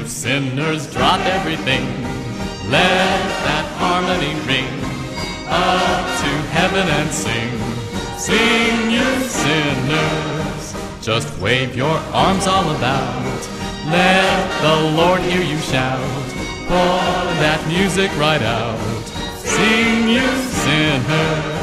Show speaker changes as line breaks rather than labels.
sinners, drop everything. Let that harmony ring up to heaven and sing. Sing, you sinners, just wave your arms all about. Let the Lord hear you shout. Pour that music right out. Sing, you sinners.